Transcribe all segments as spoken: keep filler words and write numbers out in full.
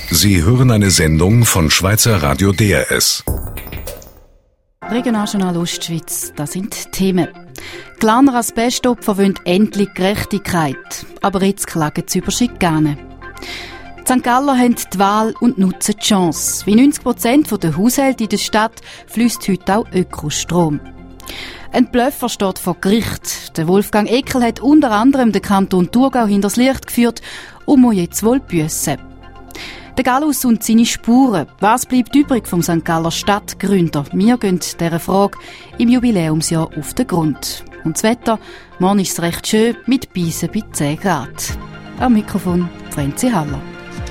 Sie hören eine Sendung von Schweizer Radio D R S. Regionaljournal Ostschweiz, das sind Themen. Glarner Asbestopfer wollen endlich Gerechtigkeit, aber jetzt klagen sie über Schikane. Die Sankt Galler haben die Wahl und nutzen die Chance. Wie neunzig Prozent der Haushalte in der Stadt fließt heute auch Ökostrom. Ein Blöffer steht vor Gericht. Der Wolfgang Eckel hat unter anderem den Kanton Thurgau hinters Licht geführt und muss jetzt wohl büssen. Der Gallus und seine Spuren. Was bleibt übrig vom Sankt Galler Stadtgründer? Wir gehen dieser Frage im Jubiläumsjahr auf den Grund. Und das Wetter, morgen ist es recht schön, mit Beisen bei zehn Grad. Am Mikrofon Franzi Haller.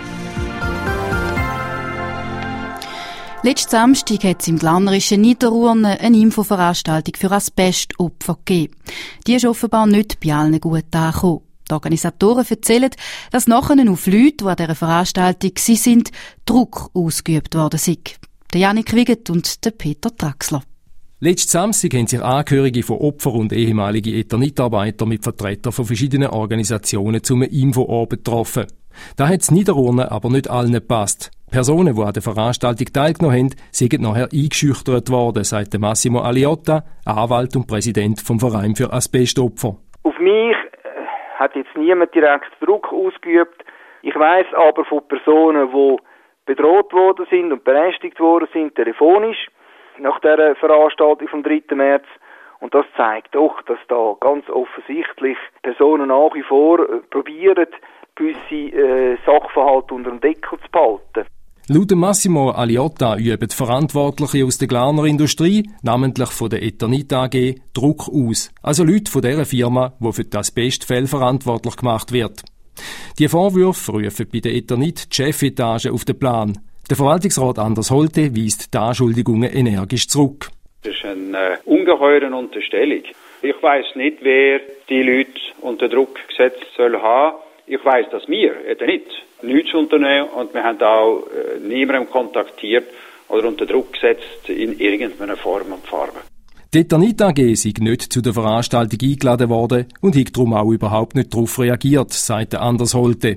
Letzten Samstag hat es im glarnerischen Niederurne eine Infoveranstaltung für Asbestopfer gegeben. Die ist offenbar nicht bei allen gut angekommen. Die Organisatoren erzählen, dass nachher auf Leute, die an dieser Veranstaltung waren, Druck ausgeübt worden sei. Der Janik Wiget und der Peter Traxler. Letzten Samstag haben sich Angehörige von Opfern und ehemalige Eternit-Arbeiter mit Vertretern von verschiedenen Organisationen zum Infoabend getroffen. Da hat es Niederurne aber nicht allen gepasst. Personen, die an der Veranstaltung teilgenommen haben, sind nachher eingeschüchtert worden, sagt Massimo Aliotta, Anwalt und Präsident vom Verein für Asbestopfer. Auf mich hat jetzt niemand direkt Druck ausgeübt. Ich weiss aber von Personen, die bedroht worden sind und belästigt worden sind, telefonisch, nach dieser Veranstaltung vom dritten März. Und das zeigt doch, dass da ganz offensichtlich Personen nach wie vor probieren, gewisse äh, Sachverhalte unter dem Deckel zu behalten. Laut Massimo Aliotta üben Verantwortliche aus der Glarner Industrie, namentlich von der Eternit A G, Druck aus. Also Leute von dieser Firma, die für das Asbestfälle verantwortlich gemacht wird. Die Vorwürfe rufen bei der Eternit die Chefetage auf den Plan. Der Verwaltungsrat Anders Holte weist die Anschuldigungen energisch zurück. Das ist eine ungeheure Unterstellung. Ich weiss nicht, wer die Leute unter Druck gesetzt soll haben. Ich weiss, dass wir, Eternit, nichts unternehmen und wir haben auch äh, niemanden kontaktiert oder unter Druck gesetzt in irgendeiner Form und Farbe. Die Eternit A G sei nicht zu der Veranstaltung eingeladen worden und hat darum auch überhaupt nicht darauf reagiert, sagt Anders Holte.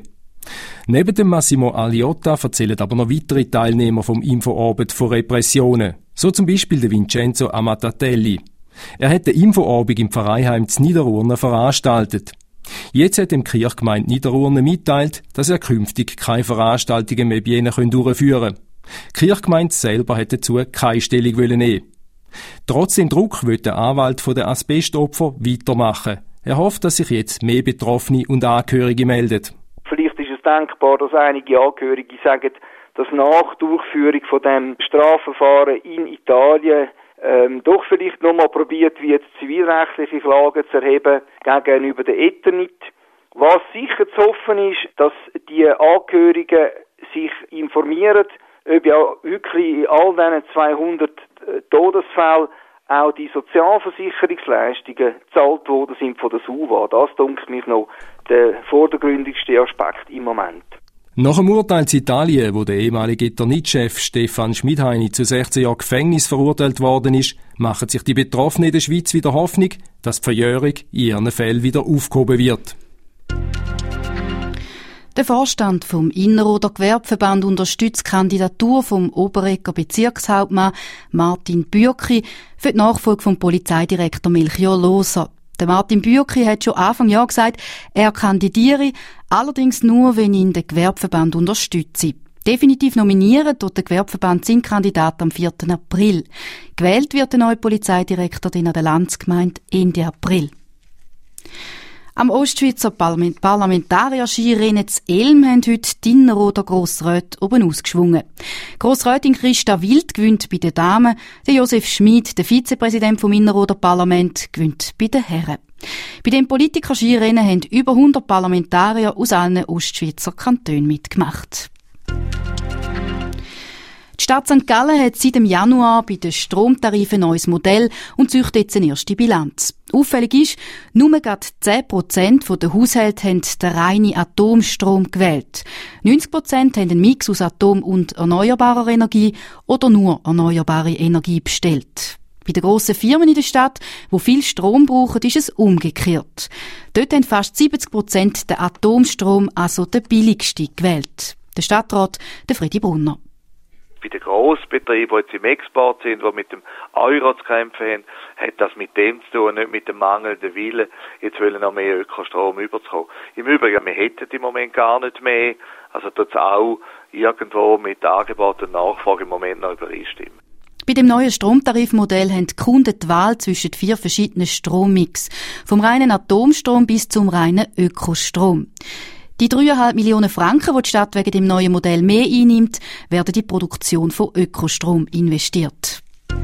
Neben dem Massimo Aliotta erzählen aber noch weitere Teilnehmer vom Infoabend von Repressionen. So zum Beispiel der Vincenzo Amatatelli. Er hat den Infoabend im Pfarreiheim zu Niederurne veranstaltet. Jetzt hat dem Kirchgemeinde Niederurne mitteilt, dass er künftig keine Veranstaltungen mehr bei ihnen durchführen kann. Die Kirchgemeinde selber hat dazu keine Stellung nehmen. Trotz dem Druck will der Anwalt von den Asbestopfern weitermachen. Er hofft, dass sich jetzt mehr Betroffene und Angehörige melden. Vielleicht ist es denkbar, dass einige Angehörige sagen, dass nach Durchführung von dem Strafverfahren in Italien Ähm, doch vielleicht nochmal probiert wird, zivilrechtliche Klagen zu erheben gegenüber der Eternit. Was sicher zu hoffen ist, dass die Angehörigen sich informieren, ob ja wirklich in all diesen zweihundert Todesfällen auch die Sozialversicherungsleistungen gezahlt worden sind von der S U V A. Das denke ich noch der vordergründigste Aspekt im Moment. Nach dem Urteil in Italien, wo der ehemalige Eternit-Chef Stefan Schmidheini zu sechzehn Jahren Gefängnis verurteilt worden ist, machen sich die Betroffenen in der Schweiz wieder Hoffnung, dass die Verjährung in ihren Fällen wieder aufgehoben wird. Der Vorstand vom Inneroder Gewerbeverband unterstützt die Kandidatur vom Oberegger Bezirkshauptmann Martin Bürki für die Nachfolge vom Polizeidirektor Melchior Loser. Der Martin Bürki hat schon Anfang Jahr gesagt, er kandidiere, allerdings nur, wenn ihn der Gewerbeverband unterstütze. Definitiv nominieren tut der Gewerbeverband seinen Kandidat am vierten April. Gewählt wird der neue Polizeidirektor dann an der Landsgemeinde Ende April. Am Ostschweizer Parlamentarierskirennen zu Elm haben heute die Inneroder Grossräte oben ausgeschwungen. Grossrätin Christa Wild gewinnt bei den Damen, der Josef Schmid, der Vizepräsident vom Inneroder Parlament, gewinnt bei den Herren. Bei dem Politiker-Skirennen haben über hundert Parlamentarier aus allen Ostschweizer Kantonen mitgemacht. Die Stadt Sankt Gallen hat seit dem Januar bei den Stromtarifen ein neues Modell und züchtet jetzt eine erste Bilanz. Auffällig ist, nur gerade zehn Prozent der Haushalte haben den reinen Atomstrom gewählt. neunzig Prozent haben einen Mix aus Atom- und erneuerbarer Energie oder nur erneuerbare Energie bestellt. Bei den grossen Firmen in der Stadt, die viel Strom brauchen, ist es umgekehrt. Dort haben fast siebzig Prozent den Atomstrom, also den billigsten, gewählt. Der Stadtrat, der Fredi Brunner. Bei den Grossbetrieben, die jetzt im Export sind, die mit dem Euro zu kämpfen haben, hat das mit dem zu tun, nicht mit dem mangelnden Willen, jetzt wollen noch mehr Ökostrom überzukommen. Im Übrigen, wir hätten im Moment gar nicht mehr, also tut es auch irgendwo mit Angebot und Nachfrage im Moment noch übereinstimmen. Bei dem neuen Stromtarifmodell haben die Kunden die Wahl zwischen vier verschiedenen Strommix. Vom reinen Atomstrom bis zum reinen Ökostrom. Die dreieinhalb Millionen Franken, die die Stadt wegen dem neuen Modell mehr einnimmt, werden in die Produktion von Ökostrom investiert.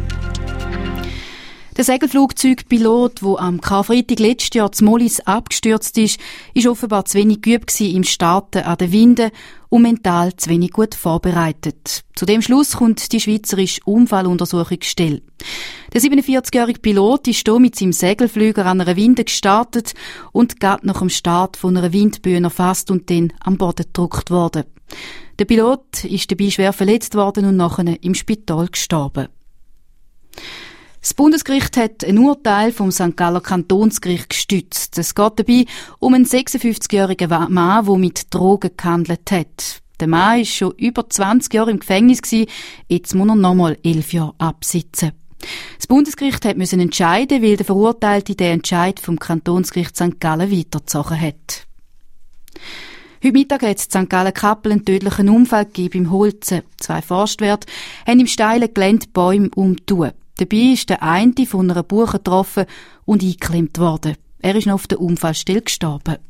Der Segelflugzeugpilot, der am Karfreitag letztes Jahr zu Mollis abgestürzt ist, ist offenbar zu wenig geübt im Starten an den Winden und mental zu wenig gut vorbereitet. Zu dem Schluss kommt die Schweizerische Unfalluntersuchungsstelle. Der siebenundvierzigjährige Pilot ist hier mit seinem Segelflüger an einer Winde gestartet und gerade nach dem Start von einer Windböe erfasst und dann am Boden gedrückt worden. Der Pilot ist dabei schwer verletzt worden und nachher im Spital gestorben. Das Bundesgericht hat ein Urteil vom Sankt Galler Kantonsgericht gestützt. Es geht dabei um einen sechsundfünfzigjährigen Mann, der mit Drogen gehandelt hat. Der Mann war schon über zwanzig Jahre im Gefängnis, jetzt muss er nochmal elf Jahre absitzen. Das Bundesgericht hat müssen entscheiden, weil der Verurteilte den Entscheid vom Kantonsgericht Sankt Gallen weitergezogen hat. Heute Mittag hat es in Sankt Gallen-Kappel einen tödlichen Unfall gegeben im Holzen. Zwei Forstwirte haben im steilen Gelände Bäume umtun. Dabei ist der eine von einer Buche getroffen und eingeklemmt worden. Er ist noch auf der Unfallstelle gestorben.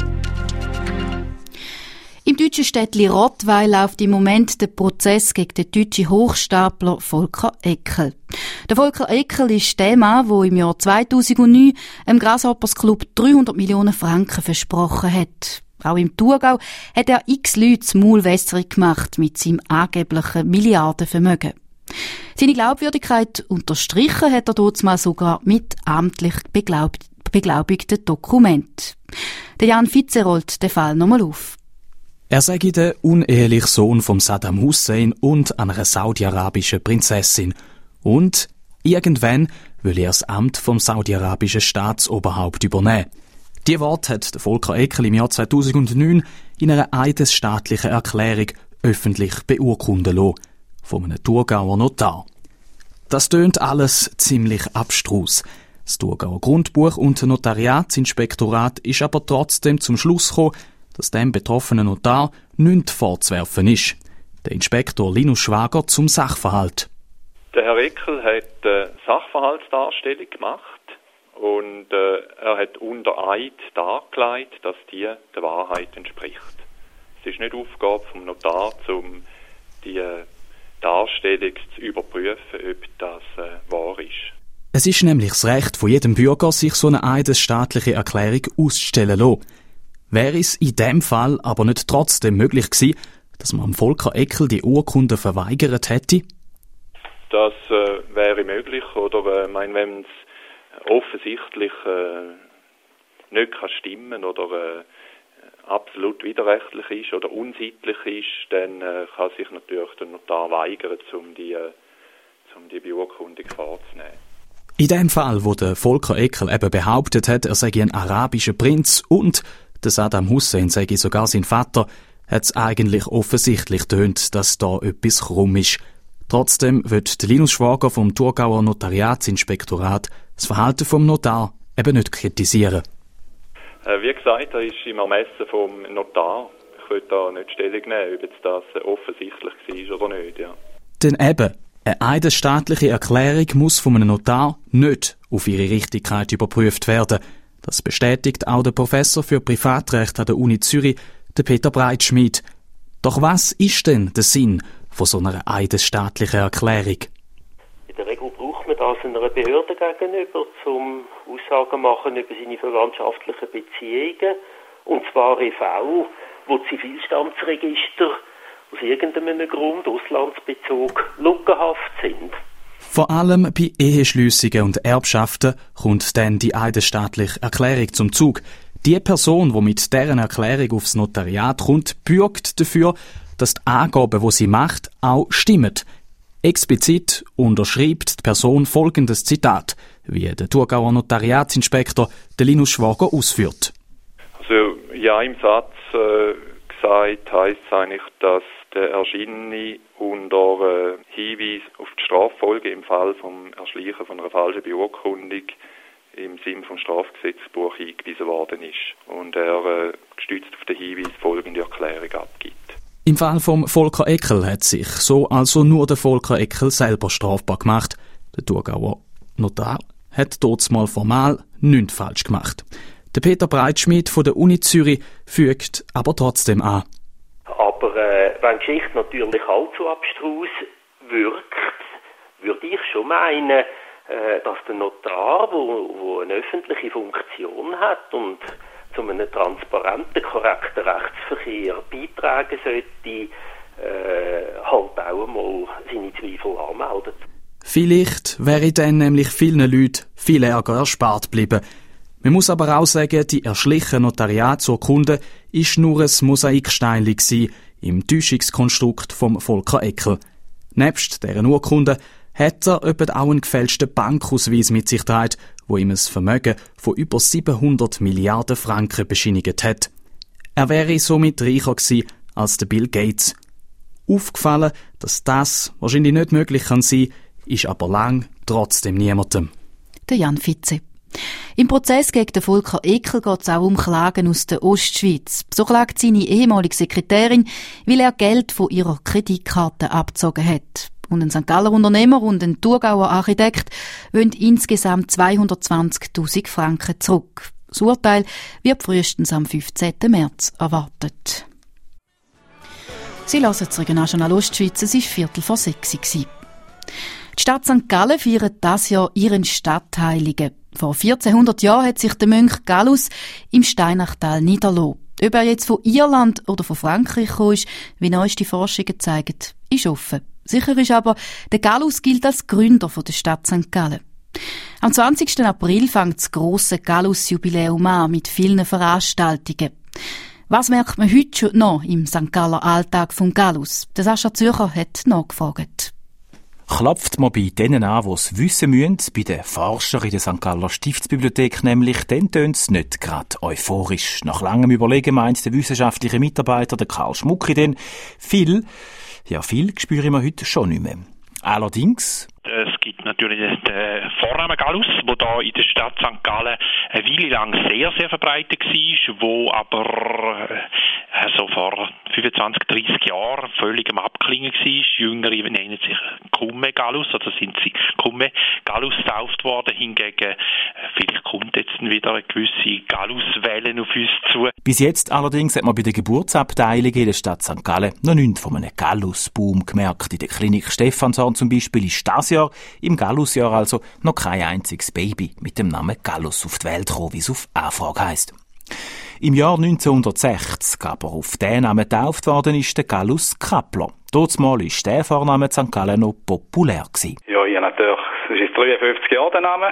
Im deutschen Städtli Rottweil läuft im Moment der Prozess gegen den deutschen Hochstapler Volker Eckel. Der Volker Eckel ist der Mann, der im Jahr zweitausendneun im Grasshoppers Club dreihundert Millionen Franken versprochen hat. Auch im Thurgau hat er x Leute das Maul wässrig gemacht mit seinem angeblichen Milliardenvermögen. Seine Glaubwürdigkeit unterstrichen hat er dort mal sogar mit amtlich beglaub- beglaubigten Dokumenten. Der Jan Fitze rollt den Fall nochmal auf. Er sei der uneheliche Sohn von Saddam Hussein und einer saudi-arabischen Prinzessin. Und irgendwann will er das Amt vom saudi-arabischen Staatsoberhaupt übernehmen. Die Worte hat der Volker Eckel im Jahr zweitausendneun in einer eidesstaatlichen Erklärung öffentlich beurkunden lassen. Von einem Thurgauer Notar. Das tönt alles ziemlich abstrus. Das Thurgauer Grundbuch und das Notariatsinspektorat ist aber trotzdem zum Schluss gekommen, dass dem betroffenen Notar nichts vorzuwerfen ist. Der Inspektor Linus Schwager zum Sachverhalt. Der Herr Eckel hat eine Sachverhaltsdarstellung gemacht und äh, er hat unter Eid dargelegt, dass die der Wahrheit entspricht. Es ist nicht Aufgabe vom Notar, um die Darstellung zu überprüfen, ob das äh, wahr ist. Es ist nämlich das Recht von jedem Bürger, sich so eine eidesstaatliche Erklärung auszustellen lassen. Wäre es in dem Fall aber nicht trotzdem möglich gewesen, dass man am Volker Eckel die Urkunde verweigert hätte? Das äh, wäre möglich, oder äh, mein, wenn es offensichtlich äh, nicht kann stimmen oder äh, absolut widerrechtlich ist oder unsittlich ist, dann äh, kann sich natürlich der Notar weigern, um die, äh, um die Beurkundung vorzunehmen. In dem Fall, wo der Volker Eckel eben behauptet hat, er sei ein arabischer Prinz und der Saddam Hussein sei sogar sein Vater, hat es eigentlich offensichtlich tönt, dass da etwas krumm ist. Trotzdem wird der Linus Schwager vom Thurgauer Notariatsinspektorat das Verhalten vom Notar eben nicht kritisieren. Wie gesagt, das ist im Ermessen vom Notar. Ich will da nicht Stellung nehmen, ob das offensichtlich war oder nicht. Ja. Denn eben, eine eidesstaatliche Erklärung muss von einem Notar nicht auf ihre Richtigkeit überprüft werden. Das bestätigt auch der Professor für Privatrecht an der Uni Zürich, der Peter Breitschmidt. Doch was ist denn der Sinn von so einer eidesstaatlichen Erklärung? In der Regel braucht man das einer Behörde gegenüber, um Aussagen machen über seine verwandtschaftlichen Beziehungen. Und zwar E V, wo Zivilstandsregister aus irgendeinem Grund, Auslandsbezug, lückenhaft sind. Vor allem bei Eheschliessungen und Erbschaften kommt dann die eidesstaatliche Erklärung zum Zug. Die Person, die mit deren Erklärung aufs Notariat kommt, bürgt dafür, dass die Angaben, die sie macht, auch stimmen. Explizit unterschreibt die Person folgendes Zitat, wie der Thurgauer Notariatsinspektor Linus Schwager ausführt. Also ja, im Satz äh, gesagt, heisst es eigentlich, dass der Erschienene unter äh, Hinweis auf die Straffolge im Fall vom Erschleichen von einer falschen Beurkundung im Sinne vom Strafgesetzbuch eingewiesen worden ist und er äh, gestützt auf den Hinweis folgende Erklärung abgibt. Im Fall vom Volker Eckel hat sich so also nur der Volker Eckel selber strafbar gemacht. Der Thurgauer Notar hat dort mal formal nichts falsch gemacht. Der Peter Breitschmidt von der Uni Zürich fügt aber trotzdem an. Aber äh, wenn die Geschichte natürlich allzu abstrus wirkt, würde ich schon meinen, äh, dass der Notar, wo, wo eine öffentliche Funktion hat und zu einem transparenten, korrekten Rechtsverkehr beitragen sollte, äh, halt auch einmal seine Zweifel anmeldet. Vielleicht wäre dann nämlich vielen Leuten viel Ärger erspart geblieben. Man muss aber auch sagen, die erschlichen Notariatsurkunde ist nur ein Mosaiksteinchen im Täuschungskonstrukt vom Volker Eckel. Nebst deren Urkunde hat er etwa auch einen gefälschten Bankausweis mit sich getragen, wo ihm ein Vermögen von über siebenhundert Milliarden Franken bescheinigt hat. Er wäre somit reicher gewesen als der Bill Gates. Aufgefallen, dass das wahrscheinlich nicht möglich kann sein, ist aber lang trotzdem niemandem. Der Jan Fitze. Im Prozess gegen den Volker Eckel geht es auch um Klagen aus der Ostschweiz. So klagt seine ehemalige Sekretärin, weil er Geld von ihrer Kreditkarte abgezogen hat. Und ein Sankt Galler Unternehmer und ein Thurgauer Architekt wollen insgesamt zweihundertzwanzigtausend Franken zurück. Das Urteil wird frühestens am fünfzehnten März erwartet. Sie hören das Regionaljournal Ostschweiz, es war Viertel vor sechs. Die Stadt Sankt Gallen feiert dieses Jahr ihren Stadtheiligen. Vor vierzehnhundert Jahren hat sich der Mönch Gallus im Steinachtal niedergelassen. Ob er jetzt von Irland oder von Frankreich gekommen ist, wie neueste Forschungen zeigen, ist offen. Sicher ist aber, der Gallus gilt als Gründer der Stadt Sankt Gallen. Am zwanzigsten April fängt das grosse Gallus-Jubiläum an mit vielen Veranstaltungen. Was merkt man heute schon noch im Sankt Galler Alltag vom Gallus? Der Sascha Zürcher hat nachgefragt. Klopft man bei denen an, die es wissen müssen, bei den Forschern in der Sankt Galler Stiftsbibliothek nämlich, dann tönt es nicht gerade euphorisch. Nach langem Überlegen meint der wissenschaftliche Mitarbeiter, der Karl Schmucki, denn viel, ja viel spüren wir heute schon nicht mehr. Allerdings... Es gibt natürlich den Vornamen Gallus, der da in der Stadt Sankt Gallen eine Weile lang sehr, sehr verbreitet war, wo aber äh, so vor fünfundzwanzig, dreissig Jahren völlig am Abklingen war. Jüngere nennen sich Kumme Gallus, oder sind sie Kumme Gallus getauft worden. Hingegen, äh, vielleicht kommt jetzt wieder eine gewisse Gallus-Welle auf uns zu. Bis jetzt allerdings hat man bei der Geburtsabteilung in der Stadt Sankt Gallen noch nichts von einem Gallus-Boom gemerkt. In der Klinik Stephanshorn zum Beispiel ist das Jahr, im Gallusjahr also, noch kein einziges Baby mit dem Namen Gallus auf die Welt gekommen, wie es auf Anfrage heisst. Im Jahr neunzehnhundertsechzig aber auf den Namen getauft worden ist der Gallus Kappler. Dortmal war der Vorname in Sankt Gallen noch populär gewesen. Ja, ja natürlich. Es ist dreiundfünfzig Jahre der Name.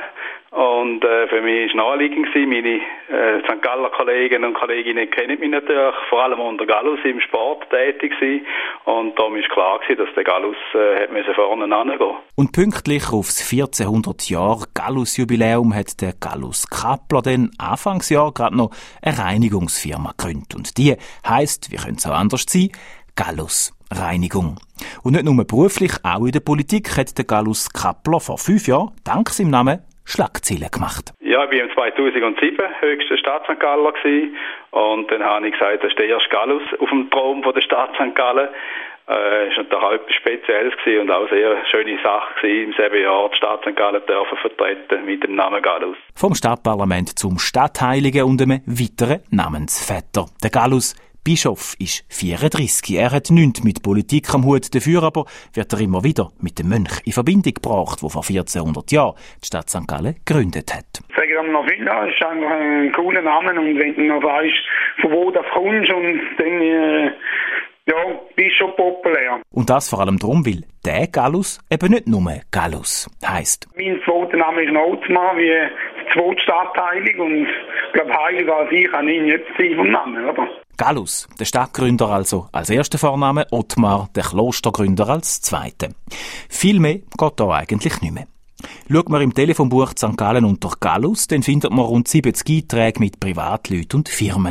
Und äh, für mich war es naheliegend gewesen. Meine äh, Sankt Galler Kolleginnen und Kolleginnen kennen mich natürlich, vor allem unter Gallus im Sport tätig gewesen. Und darum war klar gewesen, dass der Gallus äh, hat müssen vorne hingehen. Und pünktlich aufs vierzehnhundert Jahre Gallus-Jubiläum hat der Gallus Kappler dann Anfangsjahr gerade noch eine Reinigungsfirma gegründet. Und die heisst, wie könnte es auch anders sein, Gallus Reinigung. Und nicht nur beruflich, auch in der Politik hat der Gallus Kappler vor fünf Jahren, dank seinem Namen, Schlagzeilen gemacht. Ja, ich war im zweitausendsieben höchster Stadt Sankt Galler gewesen. Und dann habe ich gesagt, das ist der erste Gallus auf dem Thron von der Stadt Sankt Gallen. Äh, ist natürlich auch etwas Spezielles gewesen und auch eine sehr schöne Sache gewesen, im selben Jahr die Stadt Sankt Gallen dürfen vertreten mit dem Namen Gallus. Vom Stadtparlament zum Stadtheiligen und einem weiteren Namensvetter. Der Gallus Bischof ist vierunddreissig. Er hat nichts mit Politik am Hut, dafür aber wird er immer wieder mit dem Mönch in Verbindung gebracht, der vor vierzehnhundert Jahren die Stadt Sankt Gallen gegründet hat. Sagen wir noch viel, das ist einfach ein cooler Name und wenn du noch weißt, von wo du kommst und dann äh, ja, bist du schon populär. Und das vor allem darum, weil der Gallus eben nicht nur Gallus heisst. Mein zweiter Name ist Nozma, wie die zweite Stadtheilung und ich glaube, heilig als ich kann ich nicht sein vom Namen, oder? Gallus, der Stadtgründer also als erster Vorname, Ottmar, der Klostergründer als zweiter. Viel mehr geht da eigentlich nicht mehr. Schaut man im Telefonbuch Sankt Gallen unter Gallus, dann findet man rund siebzig Einträge mit Privatleuten und Firmen.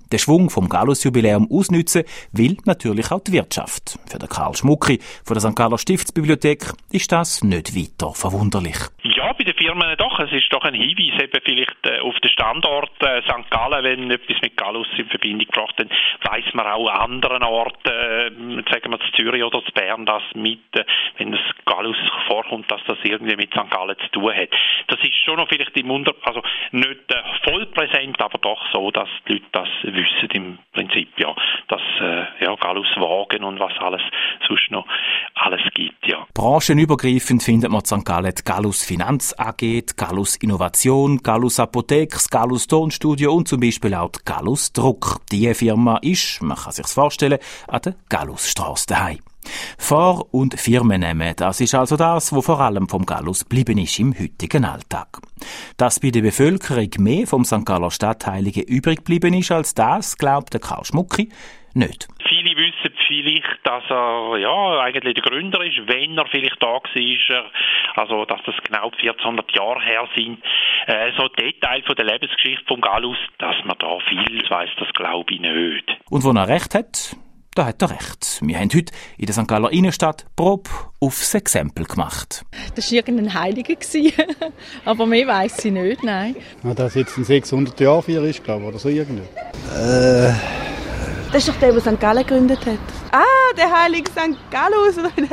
Den Schwung vom Gallus-Jubiläum ausnützen will natürlich auch die Wirtschaft. Für den Karl Schmucki von der Sankt Galler Stiftsbibliothek ist das nicht weiter verwunderlich. Ja, bei den Firmen doch. Es ist doch ein Hinweis eben vielleicht äh, auf den Standort äh, Sankt Gallen, wenn etwas mit Gallus in Verbindung gebracht wird, dann weiss man auch an anderen Orten, äh, sagen wir zu Zürich oder zu Bern, dass mit, äh, wenn das Gallus vorkommt, dass das irgendwie mit Sankt Gallen zu tun hat. Das ist schon noch vielleicht im Unter, also nicht äh, voll präsent, aber doch so, dass die Leute das wissen im Prinzip, ja, dass äh, ja, Galluswagen und was alles sonst noch alles gibt, ja. Branchenübergreifend findet man in Sankt Gallen die Gallus Finanz A G, die Gallus Innovation, Gallus Apothek, das Gallus Tonstudio und zum Beispiel auch die Gallus Druck. Diese Firma ist, man kann sich's vorstellen, an der Gallusstrasse daheim. Vor- und Firmennamen, das ist also das, was vor allem vom Gallus geblieben ist im heutigen Alltag. Dass bei der Bevölkerung mehr vom Sankt Galler Stadtheiligen übrig geblieben ist als das, glaubt der Karl Schmucki nicht. Viele wissen vielleicht, dass er ja eigentlich der Gründer ist, wenn er vielleicht da war, also dass das genau vierzehnhundert Jahre her sind. Äh, so Details von der Lebensgeschichte vom Gallus, dass man da viel weiss, das glaube ich nicht. Und wo er recht hat, da hat er recht. Wir haben heute in der Sankt Galler Innenstadt Probe aufs Exempel gemacht. Das war irgendein Heiliger, aber mehr weiss ich nicht, nein. Ja, das jetzt in sechshundert Jahren für ist, glaube ich, oder so irgendwie. Äh... Das ist doch der, der Sankt Gallen gegründet hat. Ah, der heilige Sankt Gallus.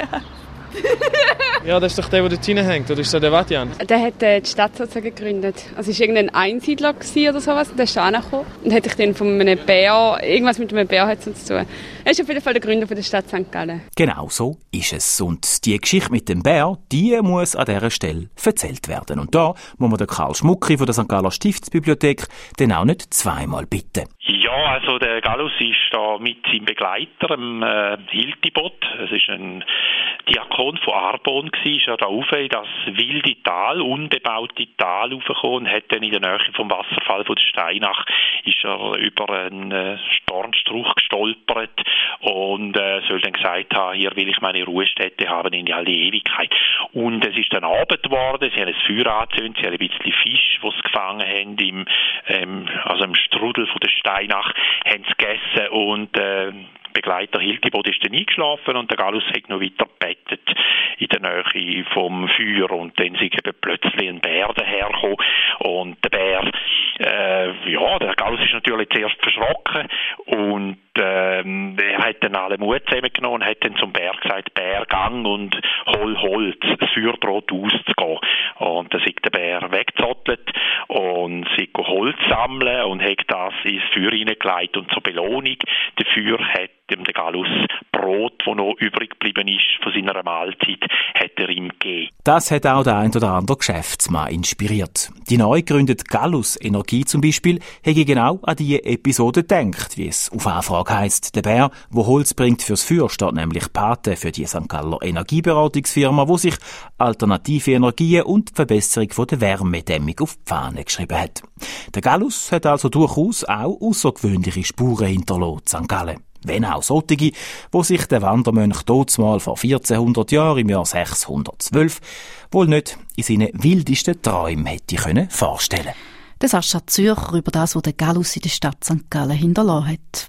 Ja, das ist doch der, der dort hineinhängt, oder ist das der Vatian? Der hat äh, die Stadt sozusagen gegründet. Also es war irgendein Einsiedler oder sowas, und der ist da angekommen. Und hat sich dann von einem Bär, irgendwas mit einem Bär hat es zu tun. Er ist auf jeden Fall der Gründer von der Stadt Sankt Gallen. Genau so ist es. Und die Geschichte mit dem Bär, die muss an dieser Stelle erzählt werden. Und da muss man den Karl Schmucki von der Sankt Galler Stiftsbibliothek dann auch nicht zweimal bitten. Ja, also der Gallus ist da mit seinem Begleiter, dem äh, Hiltibot. Es ist ein Diakon von Arbon gsi, ist er da rauf in das wilde Tal, unbebaute Tal raufgekommen und hat dann in der Nähe vom Wasserfall von der Steinach ist er über einen äh, Dornstrauch gestolpert und äh, soll dann gesagt haben, hier will ich meine Ruhestätte haben in alle Ewigkeit. Und es ist dann Abend geworden, sie haben ein Feuer angezündet, sie haben ein bisschen Fisch, die sie gefangen haben, im, ähm, also im Strudel von der Steinach, haben sie gegessen und äh, Begleiter Hiltibod ist dann eingeschlafen und der Gallus hat noch weiter gebettet in der Nähe vom Feuer und dann ist eben plötzlich ein Bär dahergekommen und der Bär, äh, ja, der Gallus ist natürlich zuerst verschrocken und ähm, er hat dann alle Mut zusammengenommen und hat dann zum Bär gesagt, Bär, gang und hol Holz, das Feuer droht auszugehen. Und dann ist der Bär weggezottelt und sie Holz sammeln und hat das ins Feuer hineingelegt und zur Belohnung dafür hat dem der Gallus Brot, das noch übrig geblieben ist von seiner Mahlzeit, hat er ihm gegeben. Das hat auch der ein oder andere Geschäftsmann inspiriert. Die neu gegründete Gallus Energie zum Beispiel hätte genau an diese Episode gedacht, wie es auf Anfrage heisst. Der Bär, der Holz bringt fürs Feuer, steht nämlich Pate für die Sankt Galler Energieberatungsfirma, die sich alternative Energien und die Verbesserung von der Wärmedämmung auf die Fahne geschrieben hat. Der Gallus hat also durchaus auch außergewöhnliche Spuren hinterlassen, Sankt Gallen. Wenn auch solche, wo sich der Wandermönch dazumal vor vierzehnhundert Jahren im Jahr sechshundertzwölf wohl nicht in seinen wildesten Träumen hätte können vorstellen. Das Sascha Zürcher über das, was der Gallus in der Stadt Sankt Gallen hinterlassen hat.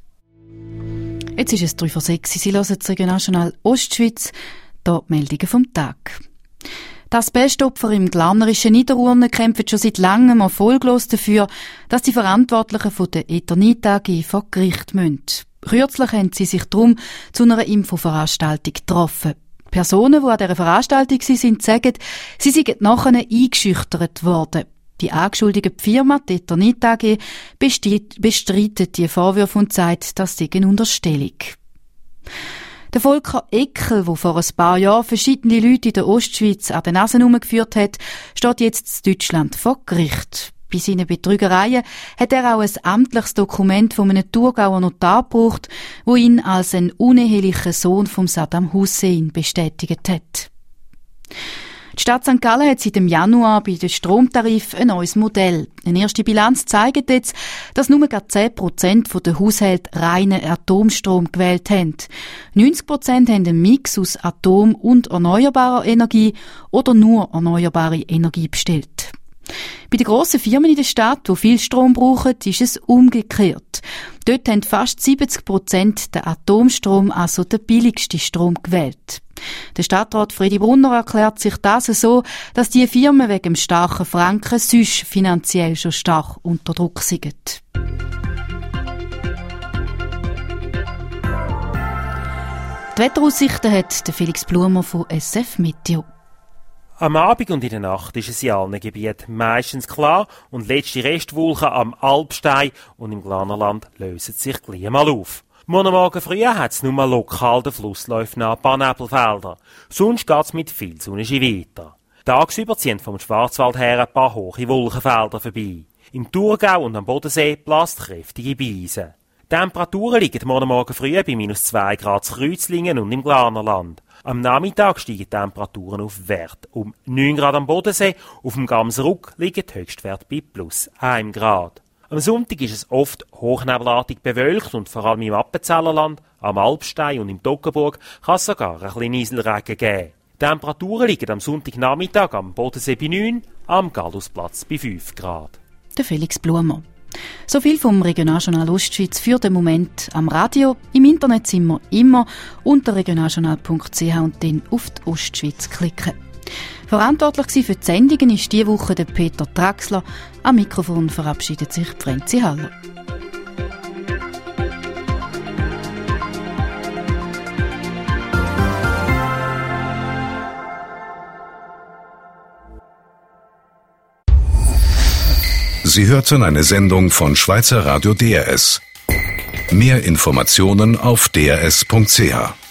Jetzt ist es drei vor sechs. Sie hören das Regionaljournal Ostschweiz. Hier die Meldungen vom Tag. Das Bestopfer im glarnerischen Niederurnen kämpfen schon seit langem erfolglos dafür, dass die Verantwortlichen von der Eternit A G vor Gericht müssen. Kürzlich haben sie sich darum zu einer Infoveranstaltung getroffen. Personen, die an dieser Veranstaltung waren, sagen, sie seien nachher eingeschüchtert worden. Die angeschuldigte Firma, die Eternit A G, bestreitet die Vorwürfe und sagt, das sei eine Unterstellung. Der Volker Eckel, der vor ein paar Jahren verschiedene Leute in der Ostschweiz an den Nasen herumgeführt hat, steht jetzt in Deutschland vor Gericht. Bei seinen Betrügereien hat er auch ein amtliches Dokument von einem Thurgauer Notar gebraucht, wo ihn als einen unehelichen Sohn von Saddam Hussein bestätigt hat. Die Stadt Sankt Gallen hat seit dem Januar bei den Stromtarifen ein neues Modell. Eine erste Bilanz zeigt jetzt, dass nur zehn Prozent der Haushalte reinen Atomstrom gewählt haben. neunzig Prozent haben einen Mix aus Atom- und erneuerbarer Energie oder nur erneuerbare Energie bestellt. Bei den grossen Firmen in der Stadt, die viel Strom brauchen, ist es umgekehrt. Dort haben fast siebzig Prozent den Atomstrom, also den billigsten Strom, gewählt. Der Stadtrat Fredi Brunner erklärt sich das so, dass die Firmen wegen dem starken Franken sonst finanziell schon stark unter Druck sind. Die Wetteraussichten hat Felix Blumer von S F Meteo. Am Abend und in der Nacht ist es in allen Gebieten meistens klar und letzte Restwolken am Alpstein und im Glanerland lösen sich gleich mal auf. Morgen Morgen früh hat es nur mal lokal den Flussläufe nach Bannebelfelder. Sonst geht es mit viel Sonne weiter. Tagsüber ziehen vom Schwarzwald her ein paar hohe Wolkenfelder vorbei. Im Thurgau und am Bodensee bläst kräftige Beise. Die Temperaturen liegen morgen Morgen früh bei minus zwei Grad zu Kreuzlingen und im Glanerland. Am Nachmittag steigen die Temperaturen auf Wert um neun Grad am Bodensee, auf dem Gamsruck liegen die Höchstwerte bei plus ein Grad. Am Sonntag ist es oft hochnebelartig bewölkt und vor allem im Appenzellerland, am Alpstein und im Toggenburg kann es sogar ein bisschen Nieselregen geben. Die Temperaturen liegen am Sonntagnachmittag am Bodensee bei neun, am Gallusplatz bei fünf Grad. Der Felix Blumer. So viel vom Regionaljournal Ostschweiz für den Moment am Radio. Im Internet sind wir immer unter regionaljournal punkt c h und dann auf die Ostschweiz klicken. Verantwortlich für die Sendungen ist diese Woche der Peter Traxler. Am Mikrofon verabschiedet sich Franzi Haller. Sie hörten eine Sendung von Schweizer Radio D R S. Mehr Informationen auf d r s punkt c h.